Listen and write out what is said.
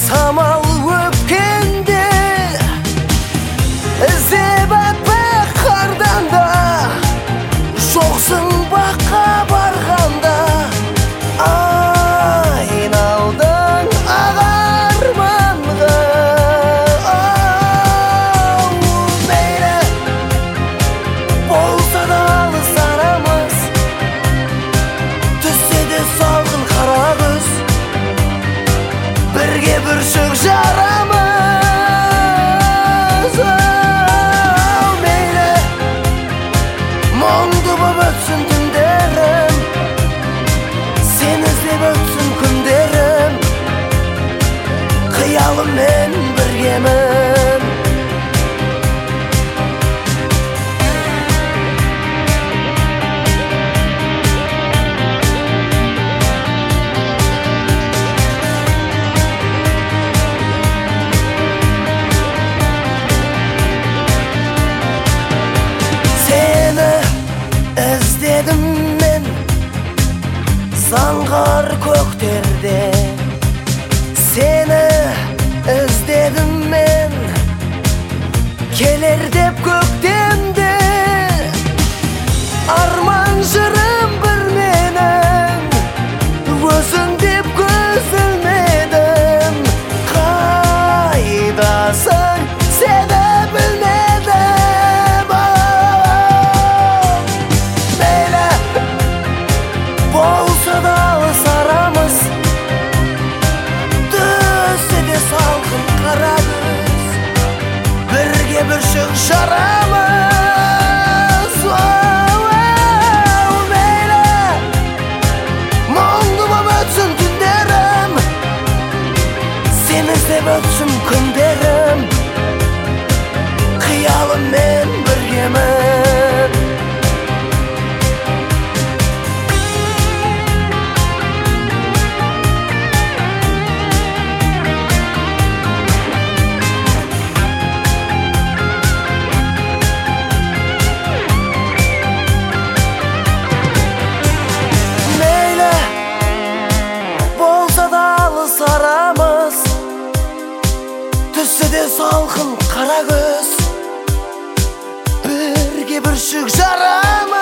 самал өпкенде іздеп аппақ қардан да жоқсың баққа барғанда айналдың ақ арманға. Мейлі болса да алыс арамыз, түссе де салқын қара күз, бірге бүршік жарамыз. Мейлі мұңды боп өтсін түндерім, сен іздеп өтсін күндерім, қиялыммен біргемін. Іздедім мен заңғар көктерде, сені іздедім мен келер деп көктемде. Арман жырым бір менің, өзің деп көз ілмедім. Қайдасың сені білмедім. Болса да алыс арамыз, түссе де салқын қара күз, бірге бүршік жарамыз. Мейлі мұңды боп өтсін түндерім, сен іздеп өтсін күндерім, қиялыммен біргемін. Арамыз, түссе де салқын қара күз, бірге бүршік жарамыз.